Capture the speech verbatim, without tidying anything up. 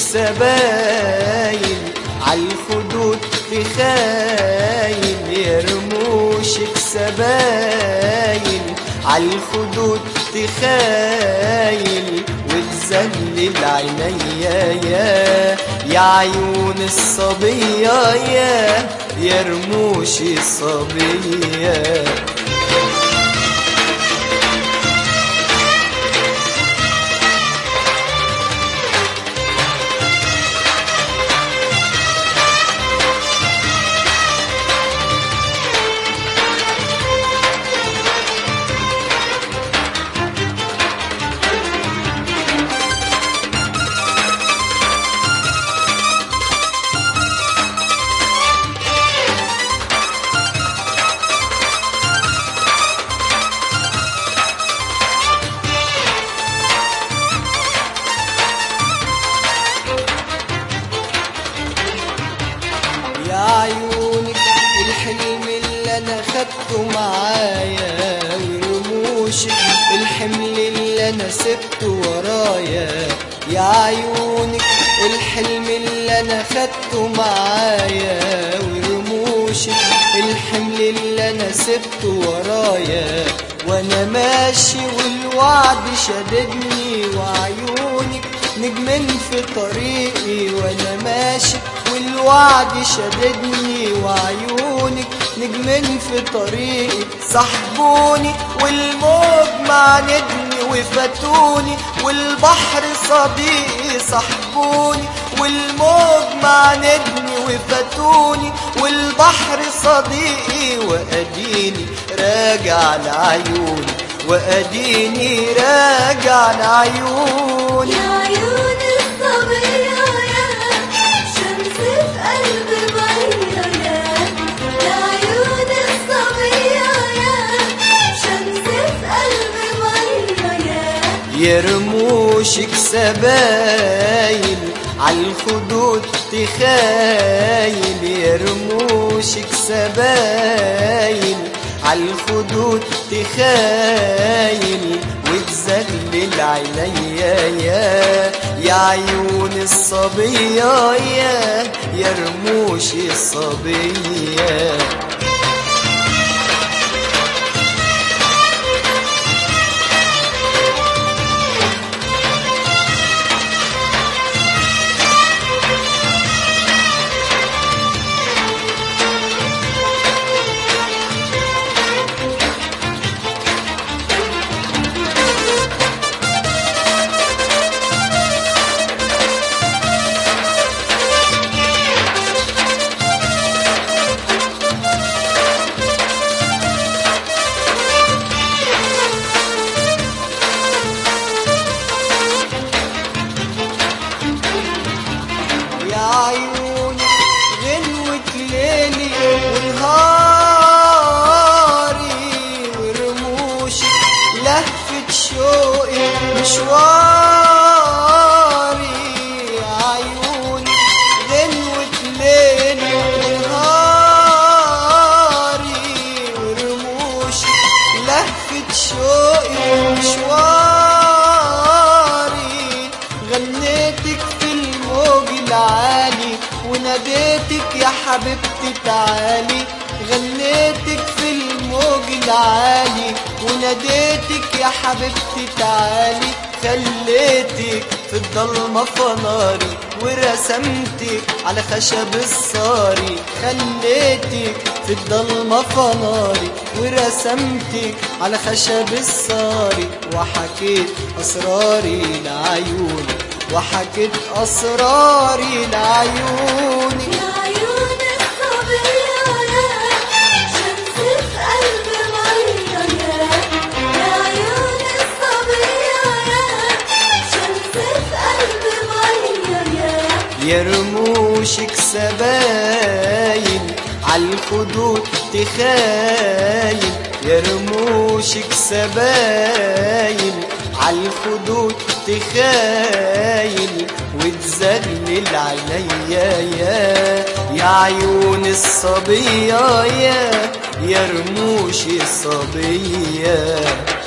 سبايل عالخدود تخايل، يا رموشك سبايل عالخدود تخايل، وتذلل عينيا يا يا عيون الصبية يا يا رموش الصبية. يا عيونك الحلم اللي انا خدته معايا، ورموشك الحمل اللي انا سبته ورايا. يا عيونك الحلم اللي انا خدته معايا، ورموشك الحمل اللي انا سبته ورايا. وانا ماشي والوعد شددني، وعيونك نجمين في طريقي. وانا ماشي والوعد شددني، وعيونك نجمين في طريقي. صاحبوني والموج معاندني وفاتوني، والبحر صديقي. صاحبوني والموج معاندني وفاتوني، والبحر صديقي. وأديني راجع لعيوني، وأديني راجع لعيوني. يا عيون الصبية يا شمس في قلبي مية يا يا عيون الصبية يا شمس في قلبي مية يا يا رموشك سبايل عالخدود تخايل، يا رموشك سبايل عالخدود تخايل، وتذلل عينيا يا يا عيون الصبية يا يا رموش الصبية. عيوني غنوة ليلي ونهاري، ورموشي لهفة شوقي مشواري. عيوني غنوة ليلي ونهاري، ورموشي لهفة شوقي مشواري. غنيتك في الموج العالي، وناديتك يا حبيبتي تعالي. غنيتك في الموج العالي، وناديتك يا حبيبتي تعالي. خليتك في الضلمة فناري، ورسمتك على خشب الصاري. خليتك في الضلمة فناري، ورسمتك على خشب الصاري. وحكيت أسراري لعيوني، وحكيت أسراري لعيوني. يا عيون الصبية يا شمس في قلبي مية يا يا عيون الصبية يا شمس في قلبي مية يا يا رموشك سبايل عالخدود تخايل، يا رموشك سبايل عالخدود تخايل، وتذلل عينيا يا يا عيون الصبية يا يا رموش الصبية.